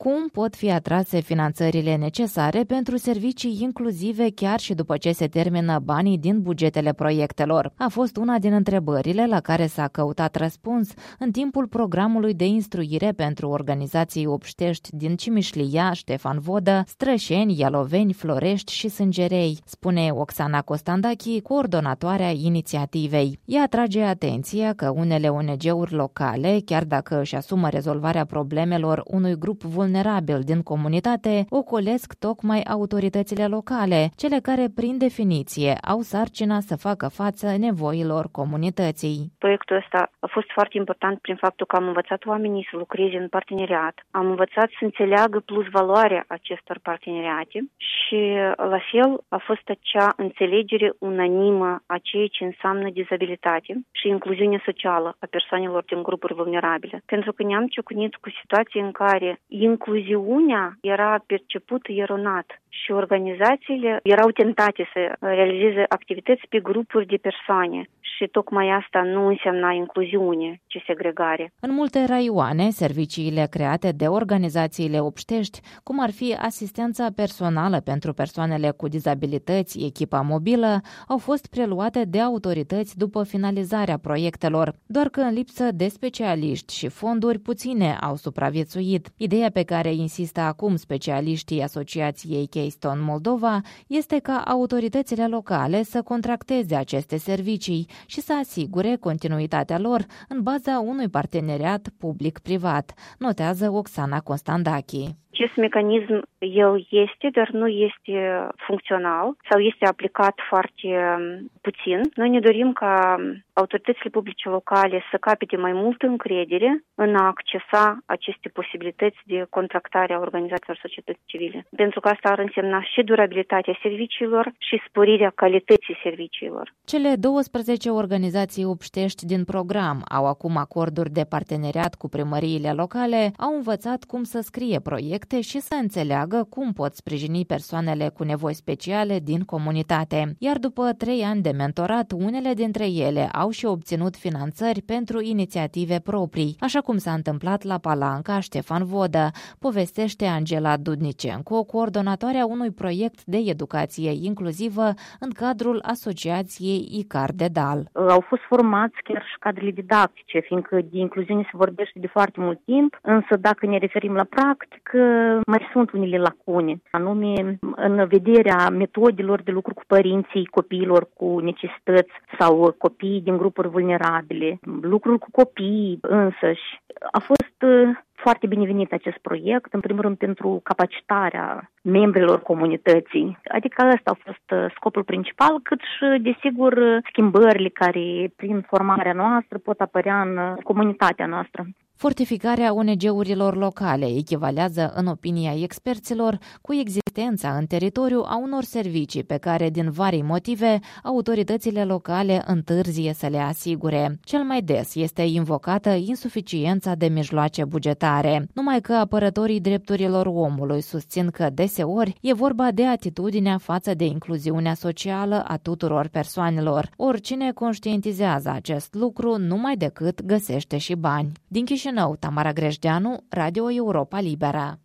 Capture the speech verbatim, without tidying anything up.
Cum pot fi atrase finanțările necesare pentru servicii inclusive chiar și după ce se termină banii din bugetele proiectelor? A fost una din întrebările la care s-a căutat răspuns în timpul programului de instruire pentru organizații obștești din Cimișlia, Ștefan Vodă, Strășeni, Ialoveni, Florești și Sângerei, spune Oxana Costandachi, coordonatoarea inițiativei. Ea atrage atenția că unele O N G-uri locale, chiar dacă își asumă rezolvarea problemelor unui grup vulnerabil din comunitate, ocolesc tocmai autoritățile locale, cele care, prin definiție, au sarcina să facă față nevoilor comunității. Proiectul ăsta a fost foarte important prin faptul că am învățat oamenii să lucreze în parteneriat, am învățat să înțeleagă plus valoarea acestor parteneriate și, la fel, a fost acea înțelegere unanimă a ceea ce înseamnă dizabilitate și incluziune socială a persoanelor din grupuri vulnerabile. Pentru că ne-am ciocnit cu situații în care incluziunea era percepută eronat și organizațiile erau tentate să realizeze activități pe grupuri de persoane și tocmai asta nu însemna incluziune, ci segregare. În multe raioane, serviciile create de organizațiile obștești, cum ar fi asistența personală pentru persoanele cu dizabilități, echipa mobilă, au fost preluate de autorități după finalizarea proiectelor, doar că în lipsă de specialiști și fonduri puține au supraviețuit. Ideea pe care insistă acum specialiștii Asociației Keystone Moldova este ca autoritățile locale să contracteze aceste servicii și să asigure continuitatea lor în baza unui parteneriat public-privat, notează Oxana Costandachi. Acest mecanism, el este, dar nu este funcțional sau este aplicat foarte puțin. Noi ne dorim ca autoritățile publice locale să capete mai multă încredere în a accesa aceste posibilități de contractare a organizațiilor societății civile. Pentru că asta ar însemna și durabilitatea serviciilor și sporirea calității serviciilor. Cele douăsprezece organizații obștești din program au acum acorduri de parteneriat cu primăriile locale, au învățat cum să scrie proiecte și să înțeleagă cum pot sprijini persoanele cu nevoi speciale din comunitate. Iar după trei ani de mentorat, unele dintre ele au și obținut finanțări pentru inițiative proprii, așa cum s-a întâmplat la Palanca Ștefan Vodă, povestește Angela Dudnicenco, coordonatoarea unui proiect de educație inclusivă în cadrul Asociației ICAR Dedal. Au fost formați chiar și cadrele didactice, fiindcă de incluziune se vorbește de foarte mult timp, însă dacă ne referim la practică, mai sunt unele lacune, anume în vederea metodelor de lucru cu părinții copiilor cu necesități sau copiii din grupuri vulnerabile, lucrul cu copiii însăși. A fost foarte binevenit acest proiect, în primul rând pentru capacitarea membrilor comunității. Adică ăsta a fost scopul principal, cât și, desigur, schimbările care, prin formarea noastră, pot apărea în comunitatea noastră. Fortificarea O N G-urilor locale echivalează, în opinia experților, cu existența în teritoriu a unor servicii pe care, din vari motive, autoritățile locale întârzie să le asigure. Cel mai des este invocată insuficiența de mijloace bugetare, numai că apărătorii drepturilor omului susțin că deseori e vorba de atitudinea față de incluziunea socială a tuturor persoanelor. Oricine conștientizează acest lucru numai decât găsește și bani. Din Chișinău, Tamara Grejdeanu, Radio Europa Liberă.